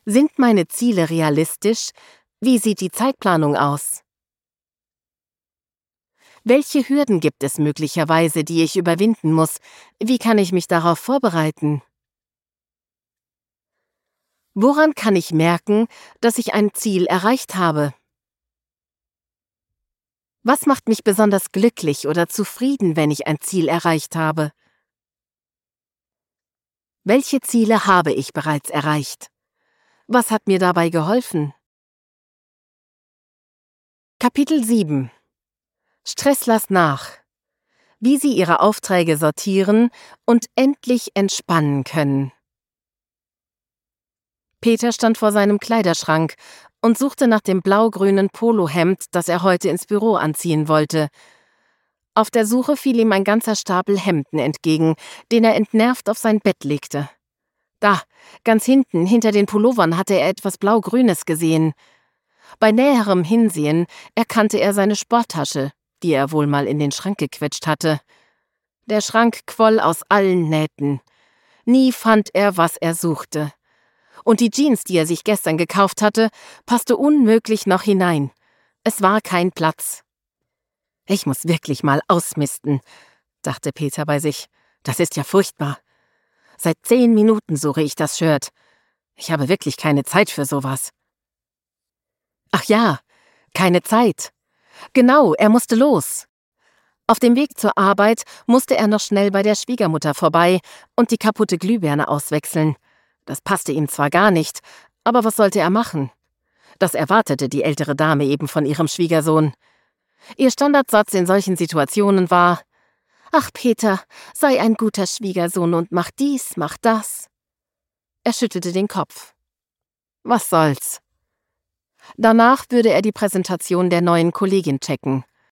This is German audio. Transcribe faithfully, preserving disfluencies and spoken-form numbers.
Sind meine Ziele realistisch? Wie sieht die Zeitplanung aus? Welche Hürden gibt es möglicherweise, die ich überwinden muss? Wie kann ich mich darauf vorbereiten? Woran kann ich merken, dass ich ein Ziel erreicht habe? Was macht mich besonders glücklich oder zufrieden, wenn ich ein Ziel erreicht habe? Welche Ziele habe ich bereits erreicht? Was hat mir dabei geholfen? Kapitel sieben. Stress lasst nach. Wie Sie Ihre Aufträge sortieren und endlich entspannen können. Peter stand vor seinem Kleiderschrank und suchte nach dem blau-grünen Polohemd, das er heute ins Büro anziehen wollte. Auf der Suche fiel ihm ein ganzer Stapel Hemden entgegen, den er entnervt auf sein Bett legte. Da, ganz hinten, hinter den Pullovern, hatte er etwas Blau-Grünes gesehen. Bei näherem Hinsehen erkannte er seine Sporttasche, die er wohl mal in den Schrank gequetscht hatte. Der Schrank quoll aus allen Nähten. Nie fand er, was er suchte. Und die Jeans, die er sich gestern gekauft hatte, passte unmöglich noch hinein. Es war kein Platz. »Ich muss wirklich mal ausmisten«, dachte Peter bei sich. »Das ist ja furchtbar. Seit zehn Minuten suche ich das Shirt. Ich habe wirklich keine Zeit für sowas.« Ach ja, keine Zeit. Genau, er musste los. Auf dem Weg zur Arbeit musste er noch schnell bei der Schwiegermutter vorbei und die kaputte Glühbirne auswechseln. Das passte ihm zwar gar nicht, aber was sollte er machen? Das erwartete die ältere Dame eben von ihrem Schwiegersohn. Ihr Standardsatz in solchen Situationen war: »Ach, Peter, sei ein guter Schwiegersohn und mach dies, mach das.« Er schüttelte den Kopf. Was soll's? Danach würde er die Präsentation der neuen Kollegin checken.